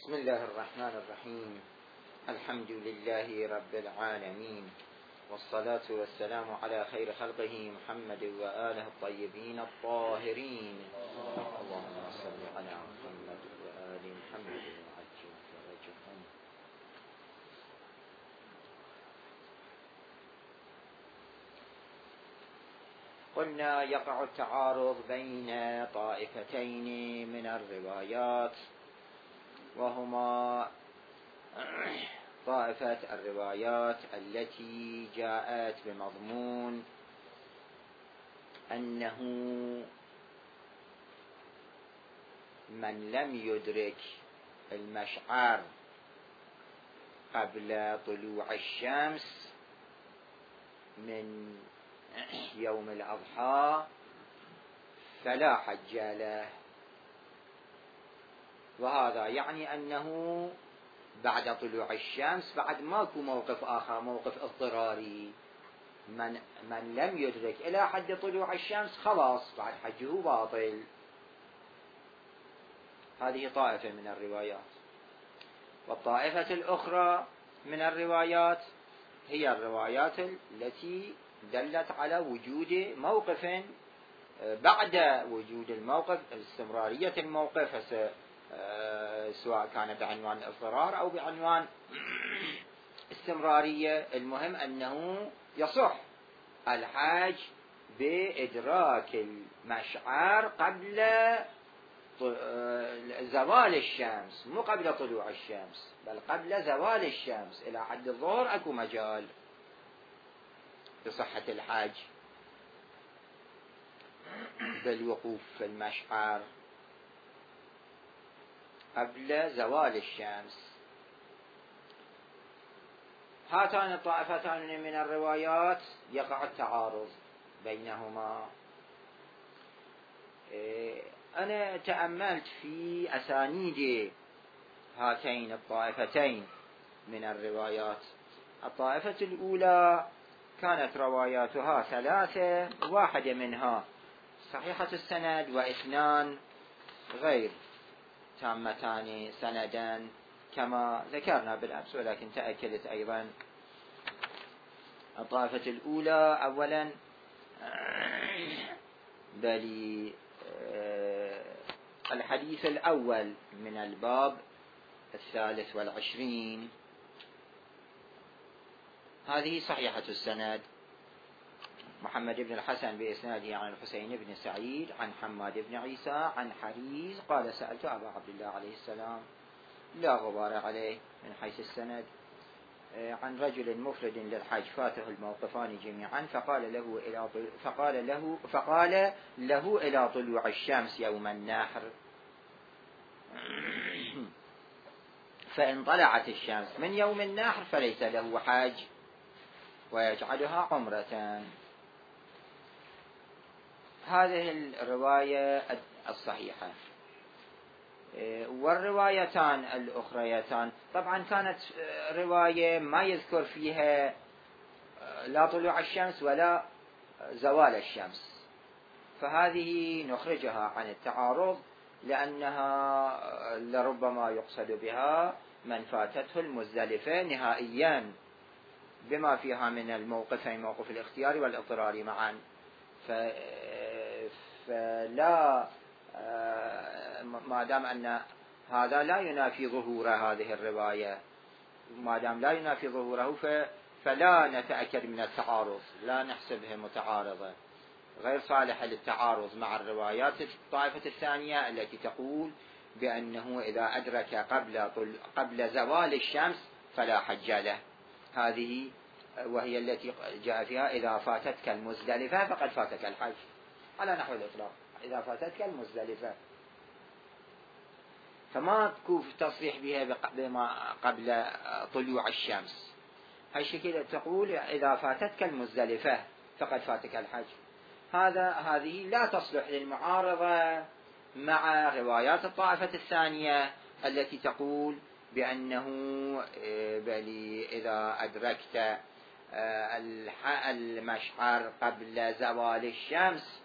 بسم الله الرحمن الرحيم. الحمد لله رب العالمين، والصلاة والسلام على خير خلقه محمد وآله الطيبين الطاهرين. اللهم صل على محمد وآل محمد وعجل فرجهم. قلنا يقع التعارض بين طائفتين من الروايات، وهما طائفة الروايات التي جاءت بمضمون أنه من لم يدرك المشعر قبل طلوع الشمس من يوم الأضحى فلا حج له، وهذا يعني أنه بعد طلوع الشمس بعد ماكو موقف آخر، موقف اضطراري. من لم يدرك إلى حد طلوع الشمس خلاص بعد حجه باطل. هذه طائفة من الروايات. والطائفة الأخرى من الروايات هي الروايات التي دلت على وجود موقف بعد وجود الموقف، استمرارية الموقف، سواء كان بعنوان الاضطرار أو بعنوان استمرارية. المهم أنه يصح الحاج بإدراك المشعر قبل زوال الشمس، مو قبل طلوع الشمس بل قبل زوال الشمس. إلى حد الظهر أكو مجال بصحة الحاج بالوقوف في المشعر قبل زوال الشمس. هاتان الطائفتان من الروايات يقع التعارض بينهما. أنا تأملت في أسانيد هاتين الطائفتين من الروايات. الطائفة الأولى كانت رواياتها ثلاثة، واحدة منها صحيحة السند واثنان غير تامتان سندا كما ذكرنا بالأمس، ولكن تأكدت أيضا. الطائفة الأولى أولا بل الحديث الأول من الباب 23، هذه صحيحة السند. محمد بن الحسن بإسناده عن الحسين بن سعيد عن حماد بن عيسى عن حريز قال: سألت أبا عبد الله عليه السلام لا غبار عليه من حيث السند عن رجل مفرد للحج فاته الموقفان جميعا فقال له إلى طلوع الشمس يوم النحر، فإن طلعت الشمس من يوم النحر فليس له حج ويجعلها عمرة. هذه الرواية الصحيحة. والروايتان الأخريتان طبعا كانت رواية ما يذكر فيها لا طلوع الشمس ولا زوال الشمس، فهذه نخرجها عن التعارض، لأنها لربما يقصد بها من فاتته المزدلفة نهائيا بما فيها من الموقفين، موقف الاختياري والاضطراري معا. فلا ما دام أن هذا لا ينافي ظهور هذه الرواية، ما دام لا ينافي ظهوره فلا نتأكد من التعارض، لا نحسبها متعارضة، غير صالحة للتعارض مع الروايات الطائفة الثانية التي تقول بأنه إذا أدرك قبل زوال الشمس فلا حج له. هذه وهي التي جاء فيها: إذا فاتتك المزدلفة فقد فاتك الحج، على نحو الإطلاق، إذا فاتتك المزدلفة، فما تكون تصريح بها بما قبل طلوع الشمس. هالشكل تقول إذا فاتتك المزدلفة فقد فاتك الحج. هذه لا تصلح للمعارضة مع روايات الطائفة الثانية التي تقول بأنه بل إذا أدركت المشعر قبل زوال الشمس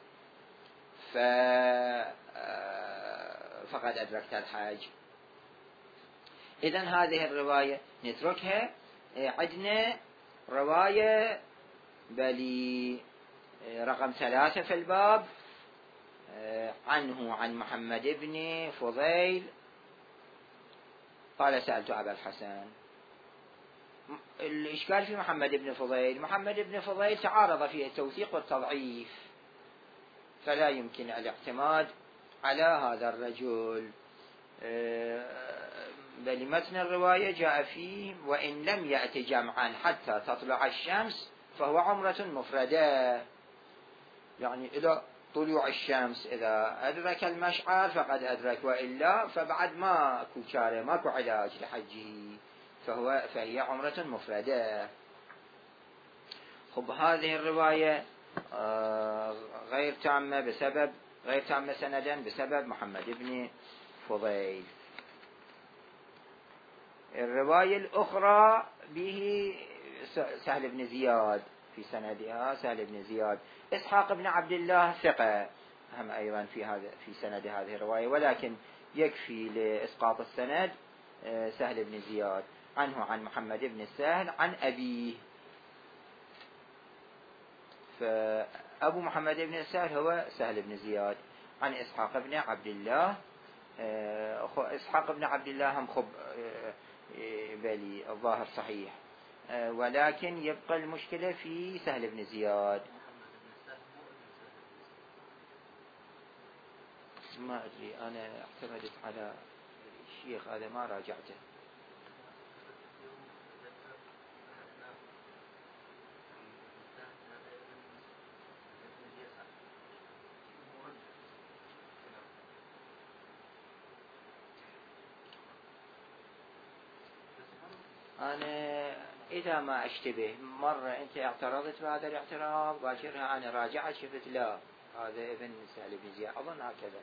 فقد أدركت الحج. إذن هذه الرواية نتركها. عندنا رواية بلي رقم 3 في الباب عنه عن محمد بن فضيل قال سألت أبا الحسن. الإشكال في محمد بن فضيل تعارض فيه التوثيق والتضعيف، فلا يمكن الاعتماد على هذا الرجل. بل متن الرواية جاء فيه وإن لم يأتي جمعا حتى تطلع الشمس فهو عمرة مفردة، يعني إلى طلوع الشمس إذا أدرك المشعر فقد أدرك، وإلا فبعد ماكو شارع ماكو علاج لحجه، فهي عمرة مفردة. خب هذه الرواية غير تامة سندا بسبب محمد بن فضيل. الرواية الأخرى به سهل بن زياد، في سندها سهل بن زياد. إسحاق بن عبد الله ثقة هم أيضا في سند هذه الرواية، ولكن يكفي لإسقاط السند سهل بن زياد عنه عن محمد بن السهل عن أبيه. فأبو محمد بن السهل هو سهل بن زياد عن إسحاق بن عبد الله. إسحاق بن عبد الله هم بالي الظاهر صحيح، ولكن يبقى المشكلة في سهل بن زياد. ما أدري، أنا اعتمدت على الشيخ هذا ما راجعته. أنا إذا ما أشتبه مرة أنت اعترضت بهذا الاعتراض باشرها أنا راجعت شفت لا هذا ابن سهل بن زياد، أظن هكذا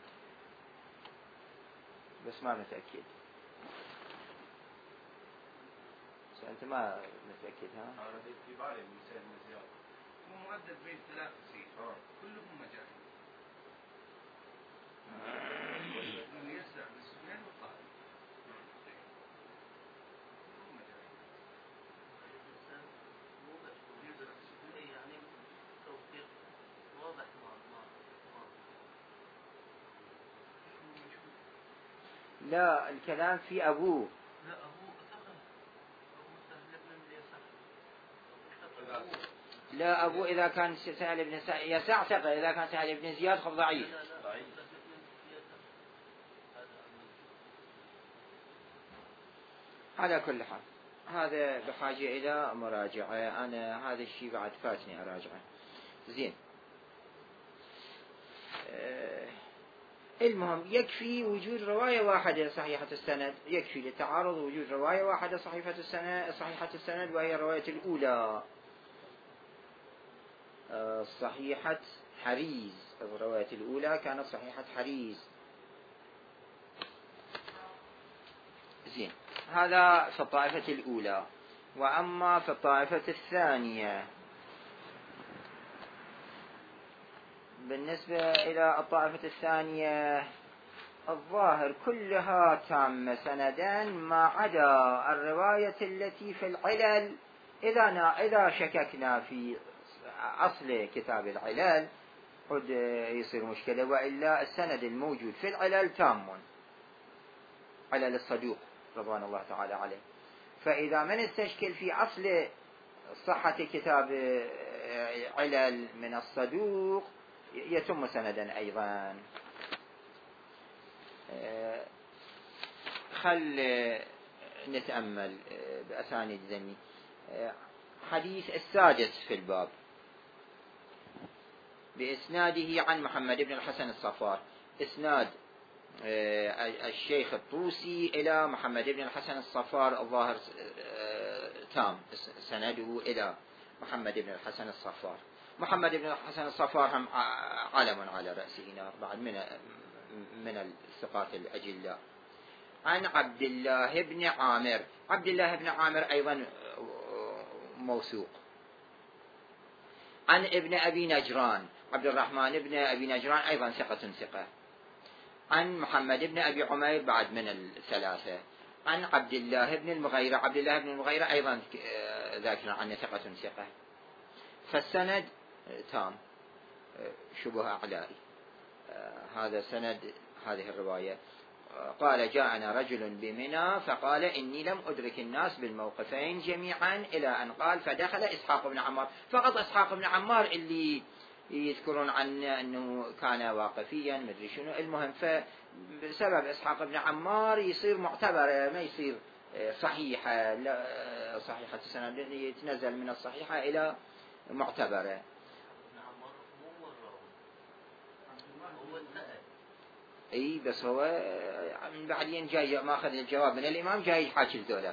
بس ما متأكد. أنت ما متأكد ها؟ أنا في بالي من سهل بن زياد هو مؤدد بين 3 سيف كلهم مجاهيل من يسع من سفيان والطاهر كلهم مجاهيل. يعني توفيق واضح لا الكلام في أبوه. لا أبوه ثقة، أبو سهل بن يسع. لا أبوه إذا كان سهل بن يسع ثقة، إذا كان سهل بن زياد خب ضعيف. على كل حال هذا بحاجة إلى مراجعة، أنا هذا الشيء بعد فاتني أراجعه. زين. المهم يكفي وجود رواية واحدة صحيحة السند، يكفي للتعارض وجود رواية واحدة صحيحة السند، وهي الرواية الأولى صحيحة حريز. الرواية الأولى كانت صحيحة حريز. زين، هذا في الطائفة الأولى. وأما في الطائفة الثانية بالنسبة إلى الطائفة الثانية الظاهر كلها تامة سندا ما عدا الرواية التي في العلل. إذا شككنا في أصل كتاب العلل قد يصير مشكلة، وإلا السند الموجود في العلل تام، علل الصدوق رضوان الله تعالى عليه. فإذا من استشكل في أصل صحة كتاب علل من الصدوق يتم سندا أيضا. خل نتأمل بأسانيد ذمي. حديث السادس في الباب بإسناده عن محمد بن الحسن الصفار، إسناد الشيخ الطوسي إلى محمد بن الحسن الصفار الظاهر تام سنده إلى محمد بن الحسن الصفار. محمد بن الحسن الصفار هم علم على رأسه نار بعد من الثقات الأجلاء. عن عبد الله بن عامر، عبد الله بن عامر أيضا موثوق. عن ابن أبي نجران، عبد الرحمن بن أبي نجران أيضا ثقة. عن محمد بن أبي عمير بعد من الثلاثة. عن عبد الله بن المغيرة. عبد الله بن المغيرة أيضا ذاكر عنه ثقة. فالسند تام شبه أعلائي. هذا سند هذه الرواية. قال جاءنا رجل بمنى فقال إني لم أدرك الناس بالموقفين جميعا إلى أن قال فدخل إسحاق بن عمار. فقط إسحاق بن عمار اللي يذكرون عنه أنه كان واقفيا مدري شنو. المهم فبسبب إسحاق بن عمار يصير معتبر، ما يصير صحيحة. صحيحة السند يتنزل من الصحيحة إلى معتبرة. اي بس هو من بعدين جاي ما اخذ الجواب من الامام جاي يحاكي ذولاك.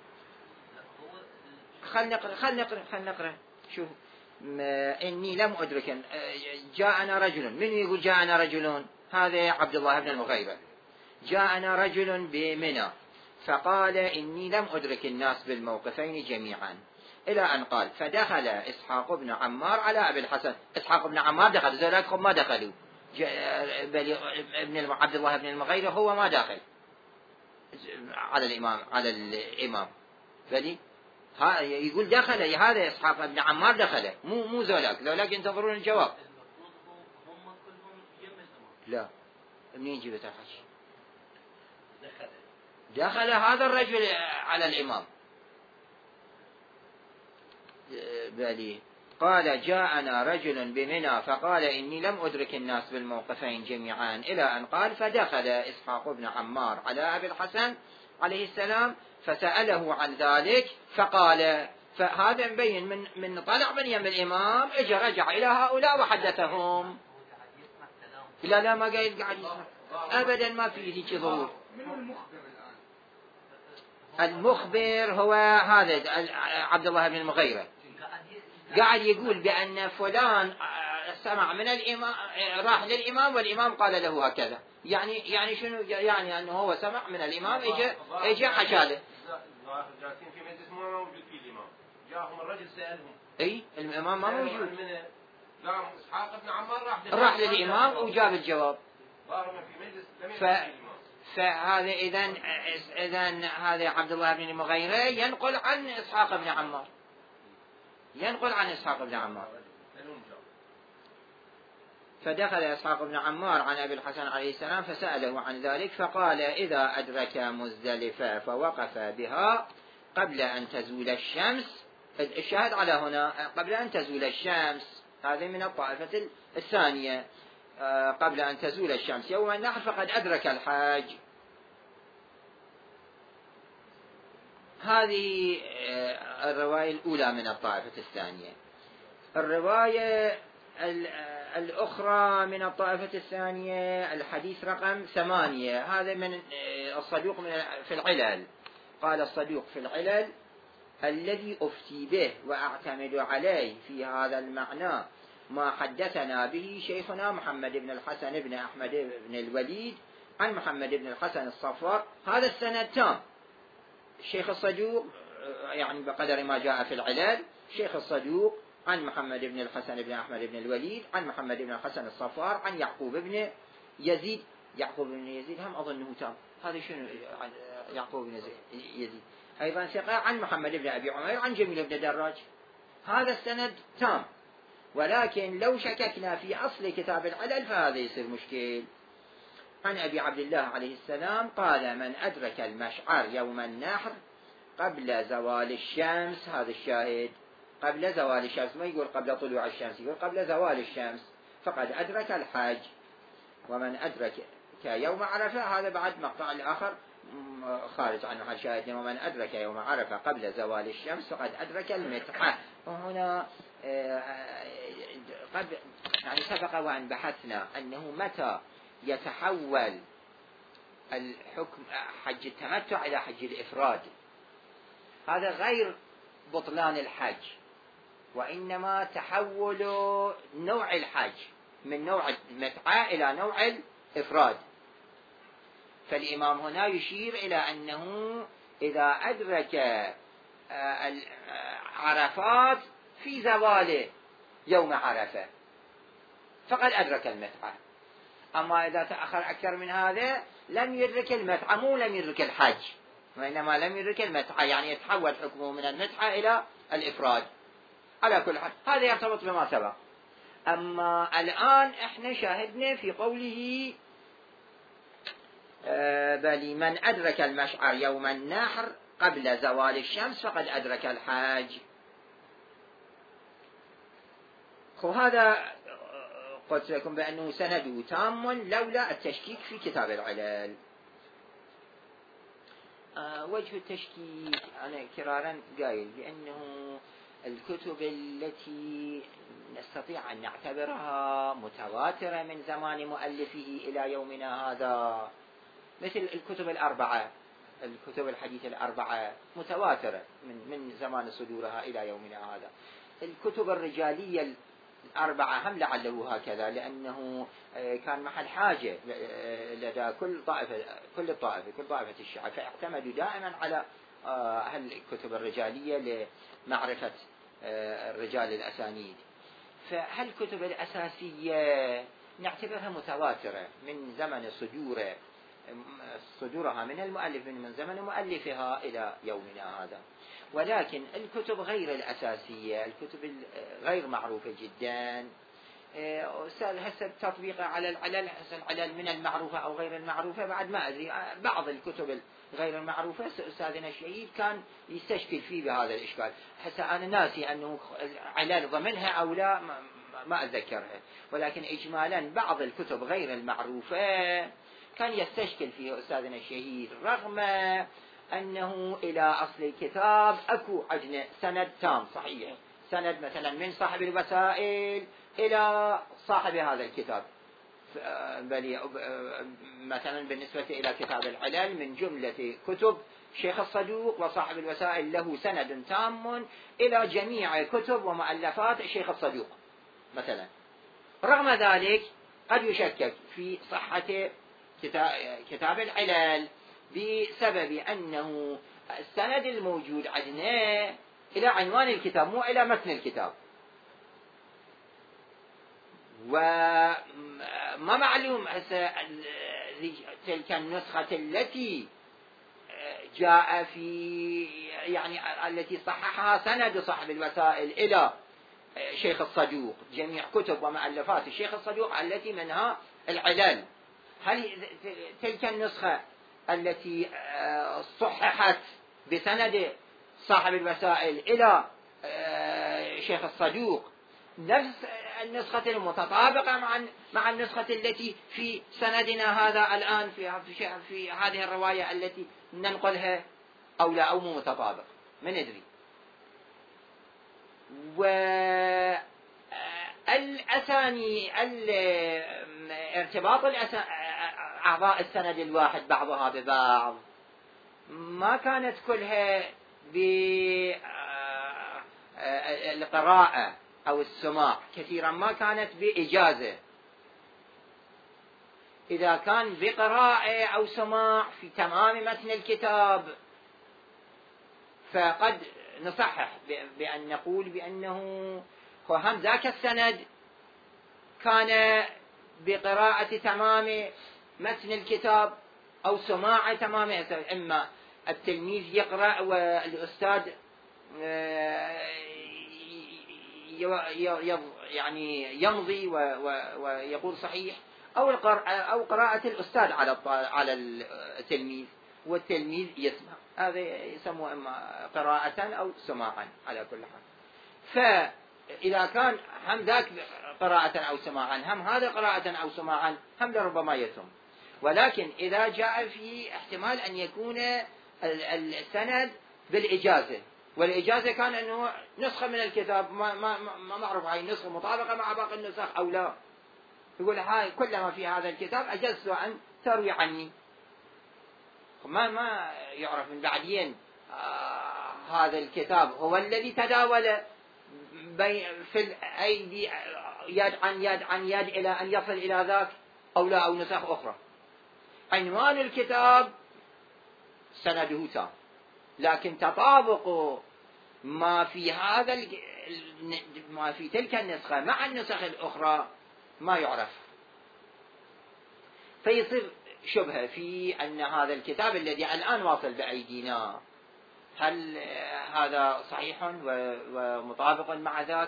خلنا نقرا شوف. اني لم ادرك. جاءنا رجل، من يقول جاءنا رجل؟ هذا عبد الله بن المغيرة. جاءنا رجل بمنى فقال اني لم ادرك الناس بالموقفين جميعا الى ان قال فدخل اسحاق بن عمار على ابي الحسن. اسحاق بن عمار دخل، ذولاك ما دخلوا. ابن عبد الله بن المغيرة هو ما داخل على الإمام بلي يقول دخل هذا إسحاق بن عمار دخله، مو ذولاك ينتظرون الجواب. هم كلهم يم لا منين جبت الحكي؟ دخل هذا الرجل على الإمام بلي. قال جاءنا رجل بمنى فقال إني لم أدرك الناس بالموقفين جميعا إلى أن قال فدخل إسحاق بن عمار على أبي الحسن عليه السلام فسأله عن ذلك فقال. فهذا مبين من طلع من يم الإمام رجع إلى هؤلاء وحدثهم. لا ما قاعد يسمع أبدا، ما فيه هيك ظهور. المخبر هو هذا عبد الله بن المغيرة، قاعد يقول بأن فلان سمع من الإمام، راح للإمام والإمام قال له هكذا. يعني شنو؟ يعني أنه هو سمع من الإمام إجا حكى له. جالسين في مجلس ما موجود فيه الإمام، جاءهم الرجل سألهم. أي الإمام ما موجود. قام إسحاق بن عمار راح للإمام وجاب الجواب. في مجلس فهذا إذن هذا عبد الله بن المغيرة ينقل عن إسحاق بن عمار. فدخل إسحاق بن عمار عن أبي الحسن عليه السلام فسأله عن ذلك فقال إذا أدرك مزدلفة فوقف بها قبل أن تزول الشمس. الشاهد على هنا قبل أن تزول الشمس، هذه من الطائفة الثانية. قبل أن تزول الشمس يوم النحر فقد أدرك الحاج. هذه الرواية الأولى من الطائفة الثانية. الرواية الأخرى من الطائفة الثانية الحديث رقم 8. هذا من الصدوق في العلل. قال الصدوق في العلل الذي أفتي به وأعتمد عليه في هذا المعنى ما حدثنا به شيخنا محمد بن الحسن بن أحمد بن الوليد عن محمد بن الحسن الصفار. هذا السند تام. الشيخ الصدوق يعني بقدر ما جاء في العلل، شيخ الصدوق عن محمد بن الحسن بن أحمد بن الوليد عن محمد بن الحسن الصفار عن يعقوب بن يزيد. يعقوب بن يزيد هم أظنه تام. هذا شنو؟ يعقوب بن يزيد أيضا ثقة عن محمد بن أبي عمير عن جميل بن دراج. هذا السند تام، ولكن لو شككنا في أصل كتاب العلل فهذا يصير مشكل. عن أبي عبد الله عليه السلام قال من أدرك المشعر يوم النحر قبل زوال الشمس. هذا الشاهد قبل زوال الشمس، ما يقول قبل طلوع الشمس، يقول قبل زوال الشمس فقد أدرك الحج. ومن أدرك يوم عرفة، هذا بعد مقطع الآخر خارج عنه الشاهد. ومن أدرك يوم عرفة قبل زوال الشمس فقد أدرك المتعة. وهنا قد يعني سبق وأن بحثنا أنه متى يتحول الحكم حج التمتع إلى حج الإفراد. هذا غير بطلان الحج، وإنما تحول نوع الحج من نوع المتعة إلى نوع الإفراد. فالإمام هنا يشير إلى أنه إذا أدرك عرفات في زوال يوم عرفة فقد أدرك المتعة. أما إذا تأخر أكثر من هذا لم يدرك المتعة، مو لم يدرك الحج. وإنما لم يدرك المتعة، يعني يتحول حكمه من المتعة إلى الإفراد. على كل حال هذا يرتبط بما سبق. أما الآن إحنا شاهدنا في قوله بل من أدرك المشعر يوم النحر قبل زوال الشمس فقد أدرك الحج. وهذا قلت لكم بأنه سنده تام لولا التشكيك في كتاب العلل. وجه التشكيك أنا كرارا قايل بأنه الكتب التي نستطيع أن نعتبرها متواترة من زمان مؤلفه إلى يومنا هذا، مثل الكتب الأربعة، الكتب الحديث الأربعة متواترة من زمان صدورها إلى يومنا هذا. الكتب الرجالية الأربعة هم لعله هكذا، لأنه كان محل حاجة لدى كل طائفة الشيعة، فاعتمدوا دائما على الكتب الرجالية لمعرفة الرجال الأسانيد. فهالكتب الأساسية نعتبرها متواترة من زمن صدورها من المؤلف من زمن مؤلفها إلى يومنا هذا. ولكن الكتب غير الأساسية، الكتب غير معروفة جدا، هسه تطبيقها على العلل، العلل من المعروفة أو غير المعروفة بعد ما أدري. بعض الكتب غير المعروفة أستاذنا الشهيد كان يستشكل فيه بهذا الإشكال. هسه أنا ناسي أنه علل ضمنها أو لا، ما أتذكرها، ولكن إجمالا بعض الكتب غير المعروفة كان يستشكل فيه أستاذنا الشهيد، رغم أنه إلى أصل الكتاب أكو عندنا سند تام صحيح، سند مثلا من صاحب الوسائل إلى صاحب هذا الكتاب. مثلا بالنسبة إلى كتاب العلل من جملة كتب شيخ الصدوق وصاحب الوسائل له سند تام إلى جميع كتب ومؤلفات الشيخ الصدوق مثلا. رغم ذلك قد يشكك في صحة كتاب العلل بسبب أنه السند الموجود عندنا إلى عنوان الكتاب مو إلى متن الكتاب، وما معلوم تلك النسخة التي جاء في يعني التي صححها سند صاحب الوسائل إلى شيخ الصدوق، جميع كتب ومؤلفات الشيخ الصدوق التي منها العلل، هل تلك النسخة التي صححت بسند صاحب الوسائل إلى شيخ الصدوق نفس النسخة المتطابقة مع النسخة التي في سندنا هذا الآن في هذه الرواية التي ننقلها أو لا، أو مو متطابق؟ من ندري. والأساني ارتباط أعضاء السند الواحد بعضها ببعض ما كانت كلها بالقراءة أو السماع، كثيرا ما كانت بإجازة. إذا كان بقراءة أو سماع في تمام متن الكتاب فقد نصحح بأن نقول بأنه هم ذاك السند كان بقراءة تمام متن الكتاب أو سماع تمام، إما التلميذ يقرأ والأستاذ يعني يمضي ويقول صحيح، أو قراءة الأستاذ على التلميذ والتلميذ يسمع، هذا يسمى إما قراءة أو سماعا على كل حال. فإذا كان هم ذاك قراءة أو سماعا هم هذا قراءة أو سماعا هم لربما يتم. ولكن إذا جاء في احتمال أن يكون السند بالإجازة، والإجازة كان أنه نسخة من الكتاب ما معروف هاي النسخة مطابقة مع باقي النسخ أو لا، يقول هاي كلما في هذا الكتاب أجزت أن تروي عني، ما يعرف من بعدين هذا الكتاب هو الذي تداول في الأيدي يد عن يد إلى أن يصل إلى ذاك أو لا، أو نسخ أخرى. عنوان الكتاب سنده تام، لكن تطابق ما في تلك النسخة مع النسخ الأخرى ما يعرف. فيصير شبهة في أن هذا الكتاب الذي الآن واصل بأيدينا هل هذا صحيح ومطابق مع ذاك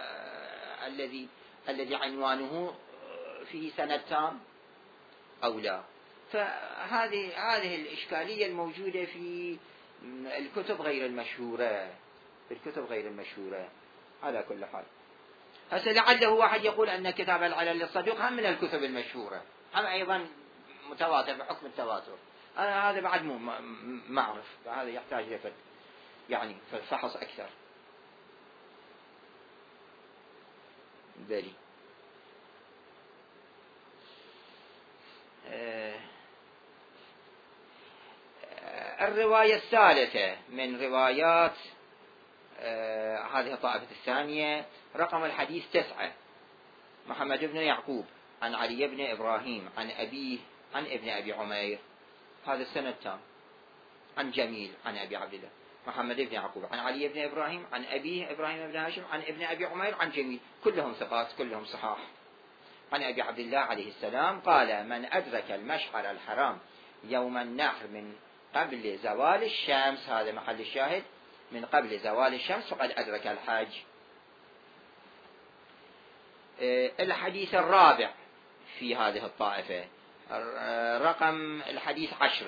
الذي عنوانه فيه سند تام أو لا. فهذه الإشكالية الموجودة في الكتب غير المشهورة على كل حال. هسه لعله واحد يقول أن كتاب العلل للصدوق هم من الكتب المشهورة، هم أيضا متواتر بحكم التواتر. هذا بعد ما أعرف، هذا يحتاج لفت يعني فحص أكثر. بلي الرواية الثالثة من روايات هذه الطائفة الثانية، رقم الحديث 9، محمد بن يعقوب عن علي بن إبراهيم عن أبيه عن ابن أبي عمير، هذا السند تام، عن جميل عن أبي عبد الله، محمد بن يعقوب عن علي بن إبراهيم عن أبيه إبراهيم بن هاشم عن ابن أبي عمير عن جميل، كلهم ثقات كلهم صحاح. عن أبي عبد الله عليه السلام قال: من أدرك المشعر الحرام يوم النحر من قبل زوال الشمس، هذا محل الشاهد، من قبل زوال الشمس فقد أدرك الحج. الحديث الرابع في هذه الطائفة، رقم الحديث 10،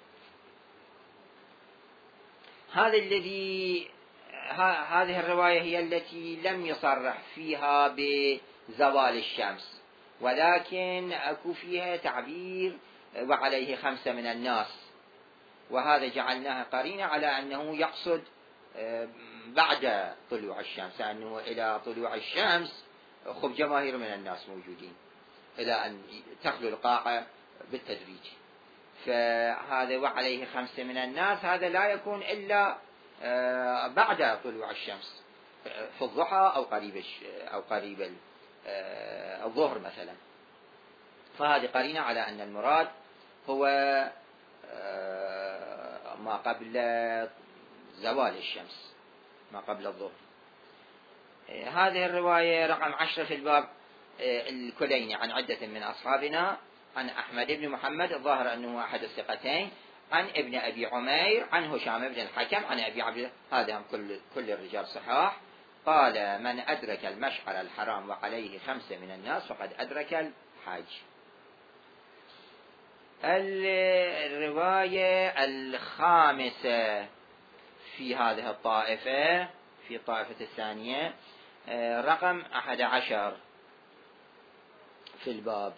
هذه الرواية هي التي لم يصرح فيها بزوال الشمس، ولكن أكو فيها تعبير وعليه 5 من الناس، وهذا جعلناها قرينة على أنه يقصد بعد طلوع الشمس، لأنه إلى طلوع الشمس خب جماهير من الناس موجودين إلى أن تخلو القاعة بالتدريج. فهذا وعليه 5 من الناس هذا لا يكون إلا بعد طلوع الشمس في الضحى أو قريب الظهر مثلا. فهذه قرينة على أن المراد هو ما قبل زوال الشمس، ما قبل الظهر. هذه الرواية رقم 10 في الباب، الكليني عن عدة من أصحابنا عن أحمد بن محمد الظاهر أنه أحد الثقتين، عن ابن أبي عمير عن هشام بن الحكم عن أبي عبد الله، هذا كل الرجال صحاح. قال: من أدرك المشعر الحرام وعليه 5 من الناس فقد أدرك الحج. الرواية الخامسة في هذه الطائفة، في الطائفة الثانية، رقم 11 في الباب،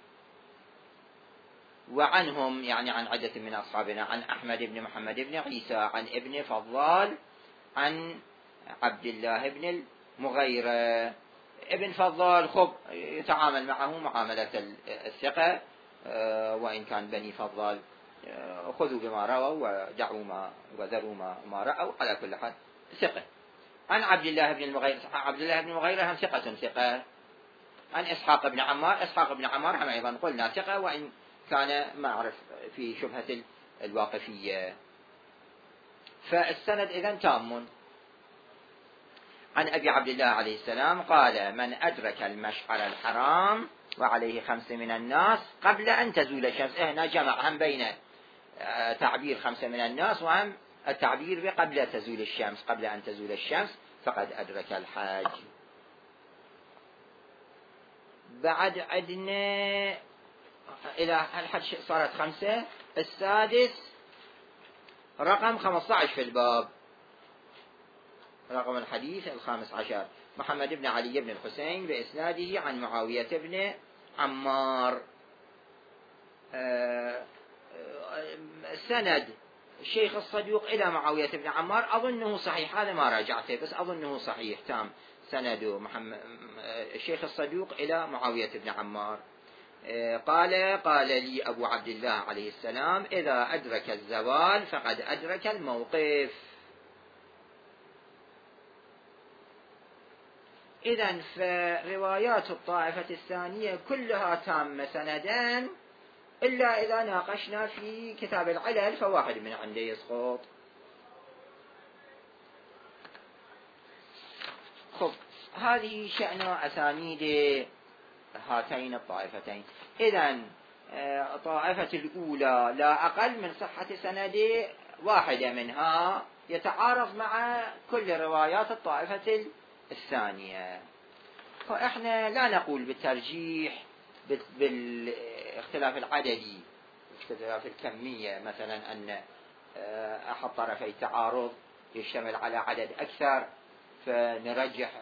وعنهم يعني عن عدة من أصحابنا، عن أحمد بن محمد بن عيسى عن ابن فضال عن عبد الله بن المغيرة. ابن فضال خب يتعامل معه معاملة الثقة، وإن كان بني فضال خذوا بما رووا ودعوا وذروا ما رأوا، على كل حال ثقة. عن عبد الله بن المغيرة، عبد الله بن المغيرة هم ثقة. عن إسحاق بن عمار هم أيضا قلنا ثقة، وإن كان ما أعرف في شبهة الواقفية. فالسند إذن تام. عن أبي عبد الله عليه السلام قال: من أدرك المشعر الحرام وعليه 5 من الناس قبل أن تزول الشمس. هنا جمع هم بين تعبير 5 من الناس وهم التعبير بقبل تزول الشمس، قبل أن تزول الشمس فقد أدرك الحج. بعد عدنا إلى الحج صارت 5. السادس رقم 15 في الباب، رقم الحديث 15، محمد بن علي بن الحسين بإسناده عن معاوية بن عمار. سند الشيخ الصدوق إلى معاوية بن عمار أظنه صحيح، هذا ما راجعته بس أظنه صحيح تام سند الشيخ الصدوق إلى معاوية بن عمار. قال لي أبو عبد الله عليه السلام: إذا أدرك الزوال فقد أدرك الموقف. إذن فروايات الطائفة الثانية كلها تامة سندان، إلا إذا ناقشنا في كتاب العلل فواحد من عنده يسقط. خب هذه شأن أسانيد هاتين الطائفتين. إذن طائفة الأولى لا أقل من صحة سند واحدة منها يتعارض مع كل روايات الطائفة الثانية. فإحنا لا نقول بالترجيح بالاختلاف العددي، اختلاف الكمية، مثلا أن أحد طرفي تعارض يشتمل على عدد أكثر فنرجح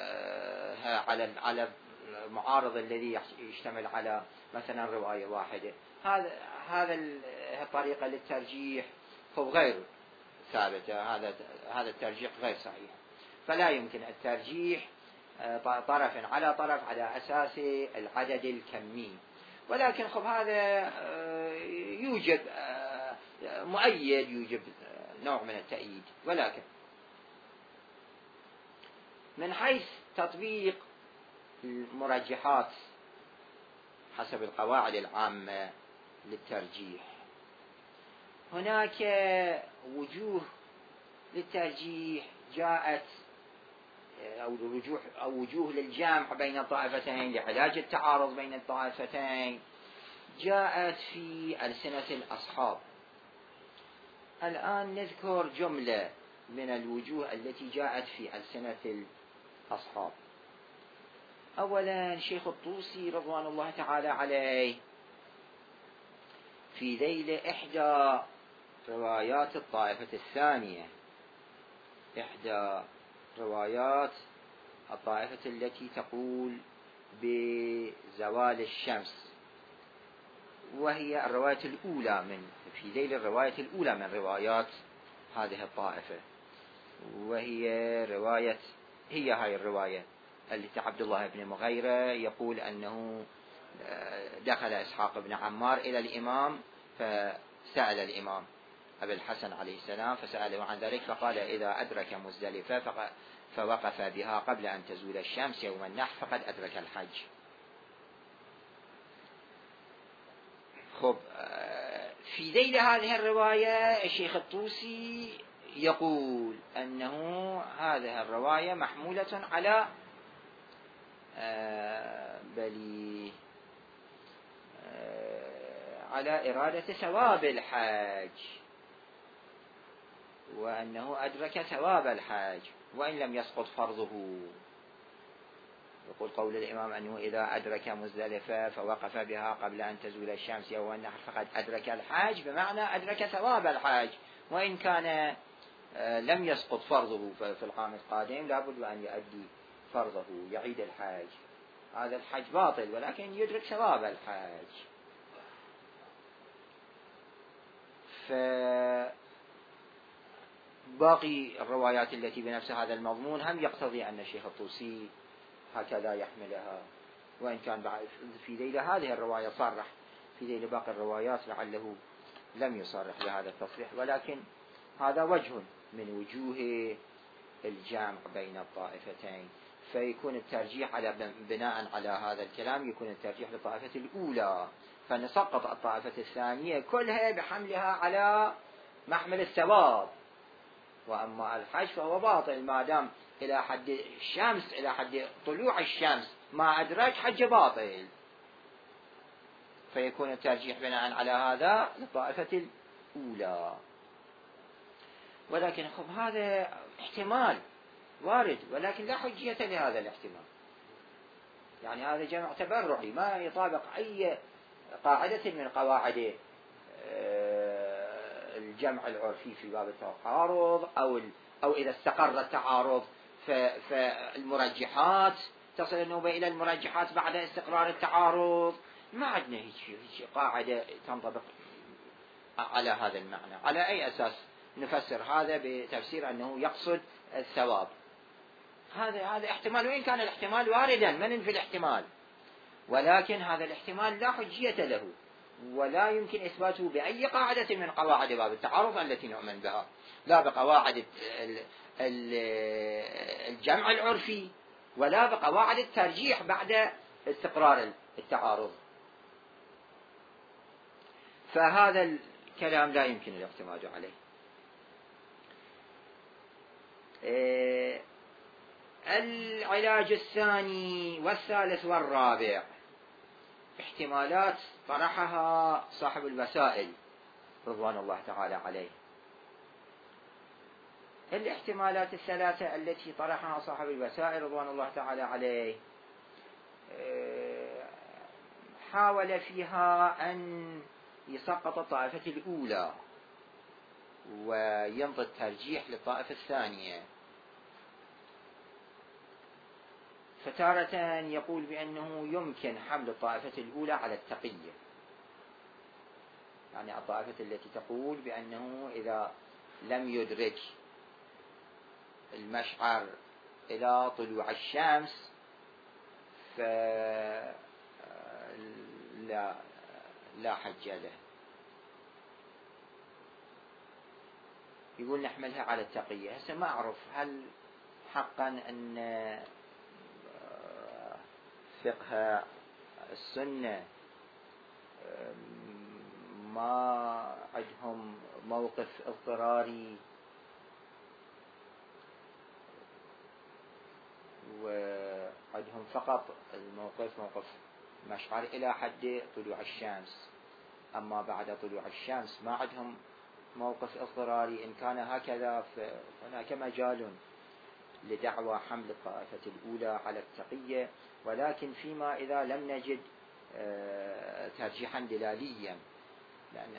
على المعارض الذي يشتمل على مثلا رواية واحدة. هذا الطريقة للترجيح هو غير ثابتة، هذا الترجيح غير صحيح. فلا يمكن الترجيح طرف على طرف على أساس العدد الكمي. ولكن هذا يوجب مؤيد، يوجب نوع من التأييد. ولكن من حيث تطبيق المرجحات حسب القواعد العامة للترجيح، هناك وجوه للترجيح جاءت، أو وجوه للجمع بين الطائفتين لعلاج التعارض بين الطائفتين جاءت في ألسنة الأصحاب. الآن نذكر جملة من الوجوه التي جاءت في ألسنة الأصحاب. أولا شيخ الطوسي رضوان الله تعالى عليه في ذيل إحدى روايات الطائفة الثانية، إحدى روايات الطائفة التي تقول بزوال الشمس، وهي الرواية الأولى في ذيل الرواية الأولى من روايات هذه الطائفة، وهي رواية، هاي الرواية التي عبد الله بن مغيرة يقول أنه دخل إسحاق بن عمار إلى الإمام فسأل الإمام أبي الحسن عليه السلام فسأله عن ذلك فقال إذا أدرك مزدلفة فوقف بها قبل أن تزول الشمس يوم النحر فقد أدرك الحج. في ذيل هذه الرواية الشيخ الطوسي يقول أنه هذه الرواية محمولة على على إرادة ثواب الحاج، وأنه أدرك ثواب الحاج وإن لم يسقط فرضه. يقول قول الإمام أنه إذا أدرك مزدلفة فوقف بها قبل أن تزول الشمس يوم النحر فقد أدرك الحاج، بمعنى أدرك ثواب الحاج وإن كان لم يسقط فرضه في العام القادم لابد أن يؤدي فرضه، يعيد الحاج. هذا الحج باطل ولكن يدرك ثواب الحاج. باقي الروايات التي بنفس هذا المضمون هم يقتضي أن الشيخ الطوسي هكذا يحملها، وإن كان في ذيل هذه الرواية صرح، في ذيل باقي الروايات لعله لم يصرح بهذا التصريح، ولكن هذا وجه من وجوه الجمع بين الطائفتين. فيكون الترجيح بناء على هذا الكلام يكون الترجيح للطائفة الأولى، فنسقط الطائفة الثانية كلها بحملها على محمل الثواب، وأما الحج فهو باطل ما دام إلى حد الشمس، إلى حد طلوع الشمس ما أدرك حج باطل. فيكون الترجيح بناء على هذا للطائفة الأولى. ولكن هذا احتمال وارد، ولكن لا حجية لهذا الاحتمال. يعني هذا جمع تبرعي ما يطابق أي قاعدة من قواعد الجمع العرفي في باب التعارض، أو إذا استقر التعارض فالمرجحات تصل النوبة إلى المرجحات بعد استقرار التعارض. ما عندنا هيك قاعدة تنطبق على هذا المعنى. على أي أساس نفسر هذا بتفسير أنه يقصد الثواب؟ هذا احتمال، وإن كان الاحتمال واردا ما ننفي الاحتمال، ولكن هذا الاحتمال لا حجية له ولا يمكن إثباته بأي قاعدة من قواعد باب التعارض التي نؤمن بها، لا بقواعد الجمع العرفي ولا بقواعد الترجيح بعد استقرار التعارض. فهذا الكلام لا يمكن الاعتماد عليه. العلاج الثاني والثالث والرابع احتمالات طرحها صاحب الوسائل رضوان الله تعالى عليه. الاحتمالات الثلاثة التي طرحها صاحب الوسائل رضوان الله تعالى عليه حاول فيها أن يسقط الطائفة الأولى وينطي الترجيح للطائفة الثانية. فتارة يقول بأنه يمكن حمل الطائفة الأولى على التقية، يعني الطائفة التي تقول بأنه إذا لم يدرك المشعر إلى طلوع الشمس فلا حج له. يقول نحملها على التقية. هسه ما أعرف هل حقا أن فقه السنة ما عندهم موقف اضطراري وعندهم فقط الموقف موقف مشعر إلى حد طلوع الشمس، أما بعد طلوع الشمس ما عندهم موقف اضطراري. إن كان هكذا فهناك مجال لدعوى حمل الطائفة الأولى على التقية، ولكن فيما إذا لم نجد ترجيحا دلاليا، لأن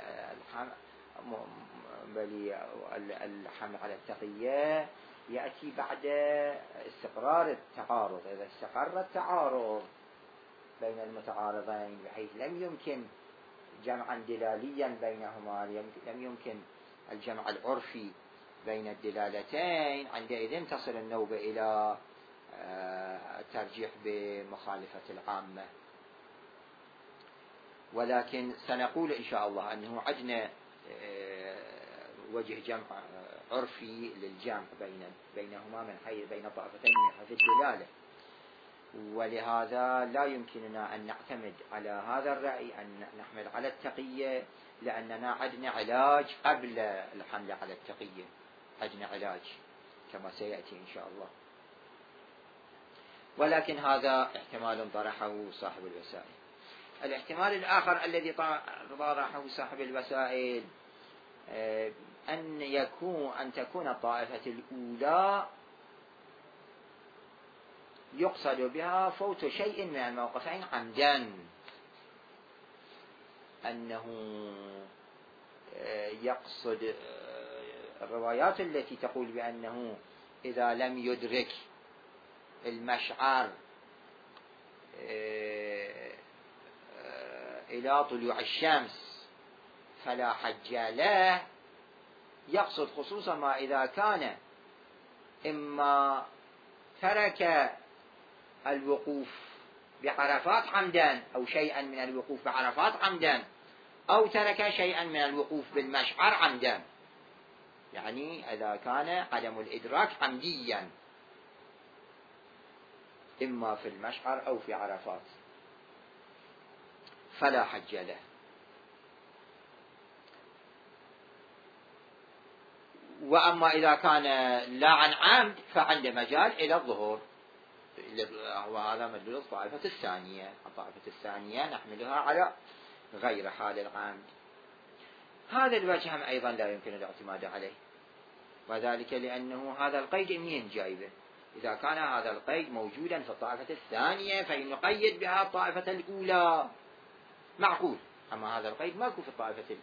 الحمل على التقية يأتي بعد استقرار التعارض. إذا استقر التعارض بين المتعارضين بحيث لم يمكن جمعا دلاليا بينهما، لم يمكن الجمع العرفي بين الدلالتين، عندئذ تصل النوبة إلى الترجيح بمخالفة العامة. ولكن سنقول إن شاء الله أنه عندنا وجه جمع عرفي للجمع بينهما من حيث بين طائفتين من حيث الدلالة، ولهذا لا يمكننا أن نعتمد على هذا الرأي أن نحمل على التقية، لأننا عندنا علاج قبل الحمل على التقية، عندنا علاج كما سيأتي إن شاء الله. ولكن هذا احتمال طرحه صاحب الوسائل. الاحتمال الآخر الذي طرحه صاحب الوسائل أن تكون الطائفة الأولى يقصد بها فوت شيء من الموقفين عمدا، أنه يقصد الروايات التي تقول بأنه إذا لم يدرك المشعر إلى طلوع الشمس فلا حج له، يقصد خصوصا ما إذا كان إما ترك الوقوف بعرفات عمدا أو شيئا من الوقوف بعرفات عمدا، أو ترك شيئا من الوقوف بالمشعر عمدا، يعني إذا كان عدم الإدراك عمديا إما في المشعر أو في عرفات فلا حج له. وأما إذا كان لا عن عمد فعند مجال إلى الظهور، وهذا مدلول الطائفة الثانية. الطائفة الثانية نحملها على غير حال العمد. هذا الوجه هم أيضا لا يمكن الاعتماد عليه، وذلك لأنه هذا القيد منين جايبه؟ إذا كان هذا القيد موجودا في الطائفة الثانية فنقيد بها الطائفة الأولى معقول، أما هذا القيد ماكو في الطائفة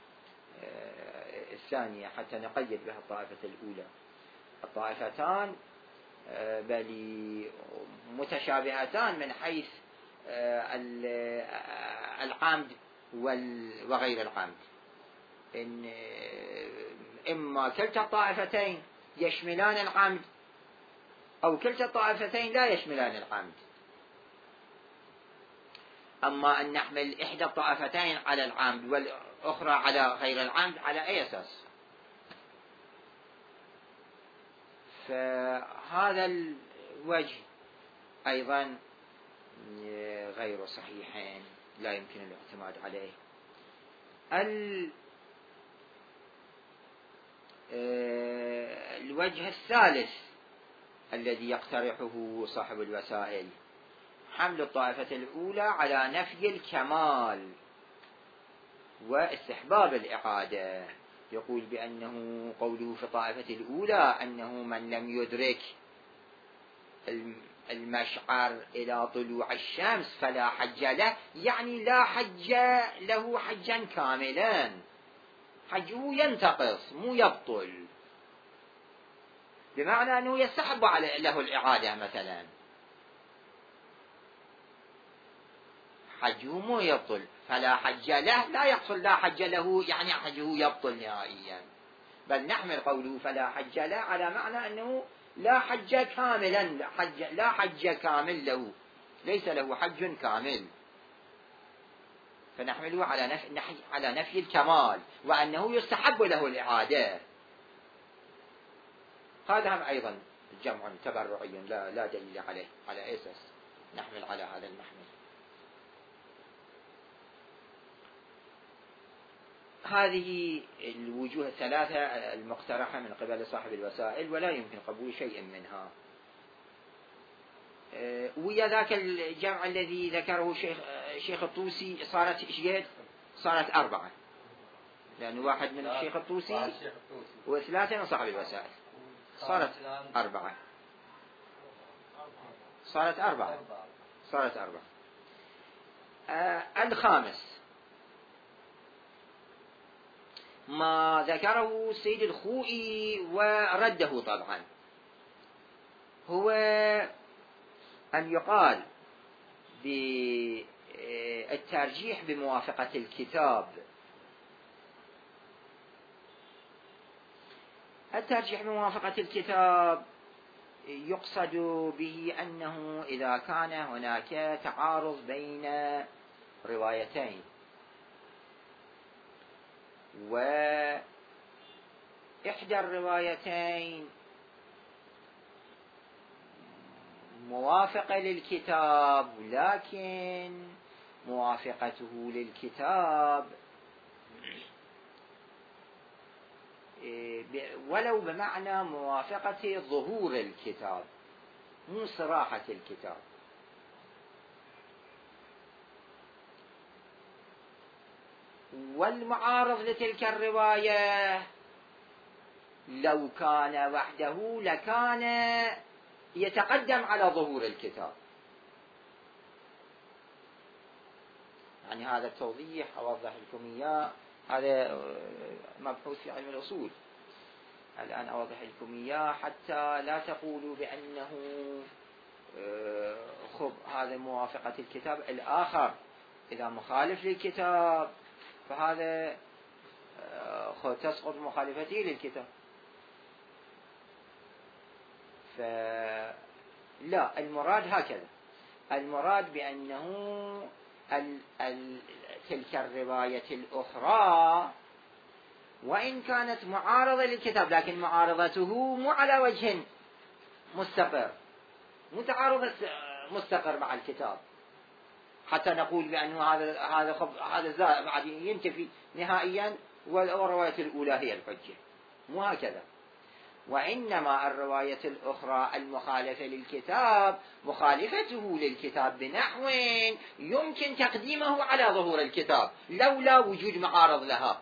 الثانية حتى نقيد بها الطائفة الأولى. الطائفتان بل متشابهتان من حيث العمد وغير العمد، إن إما كلتا الطائفتين يشملان العمد أو كلتا الطائفتين لا يشملان العمد. أما أن نحمل إحدى الطائفتين على العمد والأخرى على غير العمد على أي أساس؟ فهذا الوجه أيضا غير صحيح، لا يمكن الاعتماد عليه. الوجه الثالث الذي يقترحه صاحب الوسائل حمل الطائفة الأولى على نفي الكمال واستحباب الإعادة. يقول بأنه قوله في الطائفة الأولى أنه من لم يدرك المشعر إلى طلوع الشمس فلا حج له، يعني لا حج له حجا كاملا، حجه ينتقص مو يبطل، بمعنى أنه يستحب له الإعادة مثلا، حجه مو يبطل. فلا حج له لا يحصل لا حج له يعني حجه يبطل نهائيا، بل نحمل قوله فلا حج له على معنى أنه لا حج كاملا، لا حج كامل له، ليس له حج كامل، فنحمله على نفي الكمال وأنه يستحب له الإعادة. هذا هم أيضا جمع تبرعي لا دليل عليه، على أساس نحمل على هذا المحمل. هذه الوجوه الثلاثة المقترحة من قبل صاحب الوسائل ولا يمكن قبول شيء منها. ويا ذاك الجمع الذي ذكره شيخ الطوسي صارت 4، لأنه واحد من الشيخ الطوسي وثلاثة من صاحب الوسائل، صارت 4. الخامس ما ذكره السيد الخوئي ورده طبعا، هو أن يقال بالترجيح بموافقة الكتاب. الترجيح بموافقة الكتاب يقصد به أنه إذا كان هناك تعارض بين روايتين وإحدى الروايتين موافقة للكتاب، لكن موافقته للكتاب ولو بمعنى موافقة ظهور الكتاب مو صراحة الكتاب، والمعارض لتلك الرواية لو كان وحده لكان يتقدم على ظهور الكتاب. يعني هذا التوضيح أوضح لكم إياه، هذا مبحوث في علم الأصول، الآن أوضح لكم إياه حتى لا تقولوا بأنه هذا موافقة الكتاب الآخر إذا مخالف للكتاب فهذا تسقط مخالفته للكتاب. فلا، المراد هكذا، المراد بأنه تلك الرواية الأخرى وإن كانت معارضة للكتاب لكن معارضته مو على وجه مستقر، مو تعارض مستقر مع الكتاب حتى نقول بأنه هذا بعد ينتفي نهائيا والرواية الأولى هي الحجة، مو هكذا. وإنما الرواية الأخرى المخالفة للكتاب مخالفته للكتاب بنحو يمكن تقديمه على ظهور الكتاب لولا وجود معارض لها،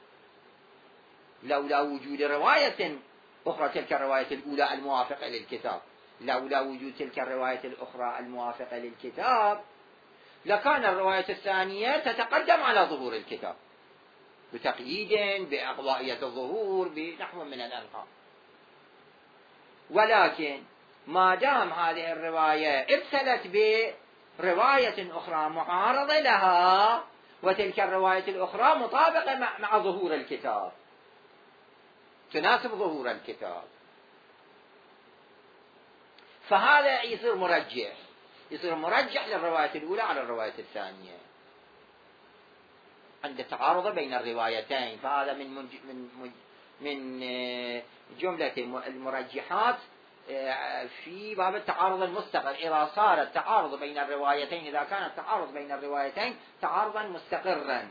لولا وجود رواية أخرى تلك الرواية الأولى الموافقة للكتاب، لولا وجود تلك الرواية الأخرى الموافقة للكتاب لكان الرواية الثانية تتقدم على ظهور الكتاب بتقييد بأقضائية الظهور بنحو من الألقاب. ولكن ما دام هذه الرواية ارسلت برواية أخرى معارضة لها وتلك الرواية الأخرى مطابقة مع ظهور الكتاب، تناسب ظهور الكتاب، فهذا يصير مرجح للرواية الأولى على الرواية الثانية عند تعارض بين الروايتين. فهذا من جملة المرجحات في باب التعارض المستقر، إذا صار التعارض بين الروايتين، إذا كان التعارض بين الروايتين تعارضا مستقرا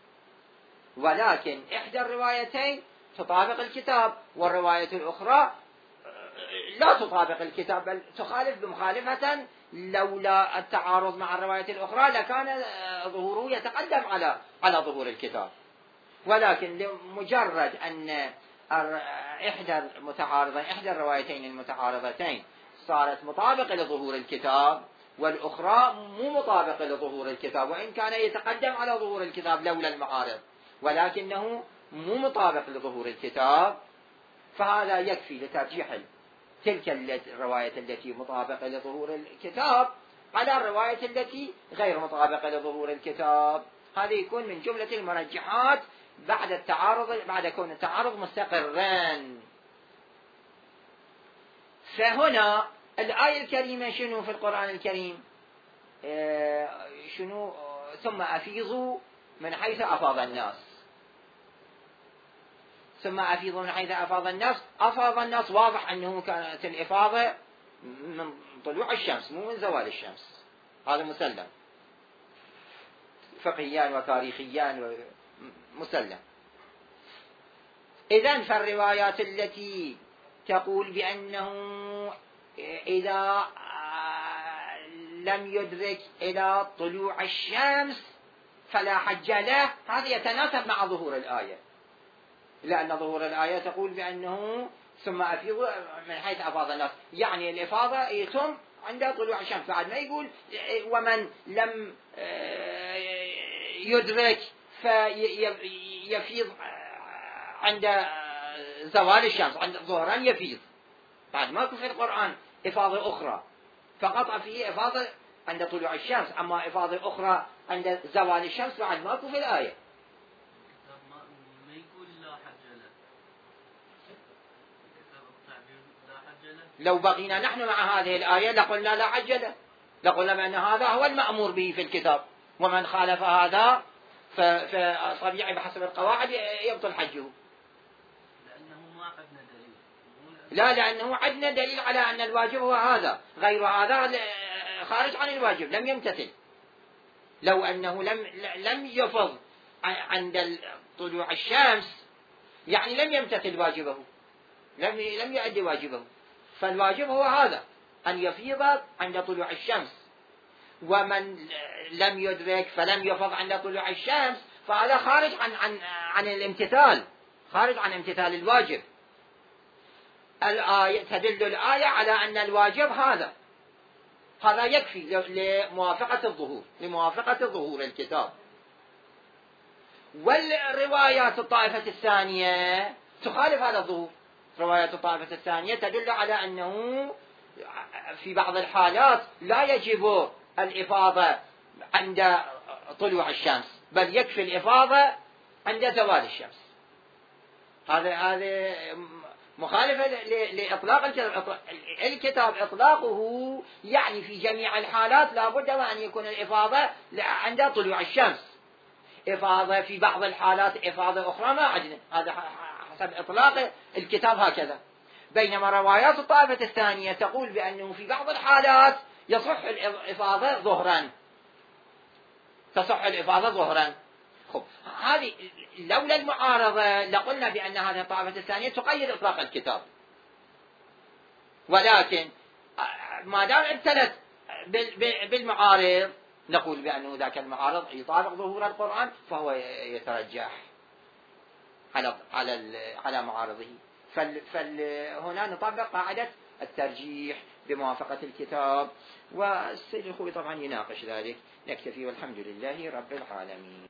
ولكن إحدى الروايتين تطابق الكتاب والرواية الأخرى لا تطابق الكتاب بل تخالف بمخالفة لولا التعارض مع الرواية الأخرى لكان ظهوره يتقدم على ظهور الكتاب، ولكن لمجرد أن إحدى الروايتين المتعارضتين صارت مطابقة لظهور الكتاب والأخرى مو مطابقة لظهور الكتاب، وإن كان يتقدم على ظهور الكتاب لولا المعارض، ولكنه مو مطابق لظهور الكتاب، فهذا يكفي لترجيح تلك الرواية التي مطابقة لظهور الكتاب على الرواية التي غير مطابقة لظهور الكتاب. هذا يكون من جملة المرجحات بعد كون التعارض مستقرا. فهنا الآية الكريمة شنو في القرآن الكريم؟ شنو؟ ثم أفيضوا من حيث أفاض الناس. ثم أفيضوا من حيث أفاض الناس. أفاض الناس واضح أنه كانت الإفاضة من طلوع الشمس مو من زوال الشمس، هذا مسلم فقهيا وتاريخيا مسلم. إذن فالروايات التي تقول بأنه إذا لم يدرك إلى طلوع الشمس فلا حج له، هذا يتناسب مع ظهور الآية، لأن ظهور الآية تقول بأنه ثم أفيضوا من حيث أفاض الناس، يعني الإفاضة يتم عند طلوع الشمس، بعد ما يقول ومن لم يدرك فيفيض عند زوال الشمس، عند ظهرا يفيض، بعد ماكو في القرآن إفاضة أخرى، فقط فيه إفاضة عند طلوع الشمس، أما إفاضة أخرى عند زوال الشمس بعد ماكو في الآية. ما يقول لا حج له، لا حج له. لو بقينا نحن مع هذه الآية لقلنا لا حج له، لقلنا بأن هذا هو المأمور به في الكتاب، ومن خالف هذا فطبيعي بحسب القواعد يبطل حجه. لأنه ما عندنا دليل. لا، لأنه عندنا دليل على أن الواجب هو هذا، غير هذا خارج عن الواجب لم يمتثل. لو أنه لم يفض عند طلوع الشمس يعني لم يمتثل واجبه، لم يؤدي واجبه، فالواجب هو هذا أن يفيض عند طلوع الشمس، ومن لم يدرك فلم يفض عند طلوع الشمس فهذا خارج عن الامتثال، خارج عن امتثال الواجب. الآية تدل الآية على أن الواجب هذا يكفي لموافقة ظهور الكتاب. والروايات الطائفة الثانية تخالف هذا الظهور. روايات الطائفة الثانية تدل على أنه في بعض الحالات لا يجب الإفاضة عند طلوع الشمس، بل يكفي الإفاضة عند زوال الشمس. هذا مخالفة لإطلاق الكتاب. إطلاقه يعني في جميع الحالات لا بد وأن يكون الإفاضة عند طلوع الشمس، إفاضة في بعض الحالات إفاضة أخرى ما عندنا، هذا حسب إطلاق الكتاب هكذا. بينما روايات الطائفة الثانية تقول بأنه في بعض الحالات يصح الإفاضة ظهرا، تصح الإفاضة ظهرا. خب، هذه لولا المعارضة لقلنا بأن هذه الطائفة الثانية تقيد إطلاق الكتاب، ولكن ما دام ابتلت بالمعارض نقول بأنه ذاك المعارض يطابق ظهور القرآن فهو يترجح على معارضه. فهنا نطبق قاعدة الترجيح بموافقة الكتاب، والسيد الخوي طبعا يناقش ذلك. نكتفي والحمد لله رب العالمين.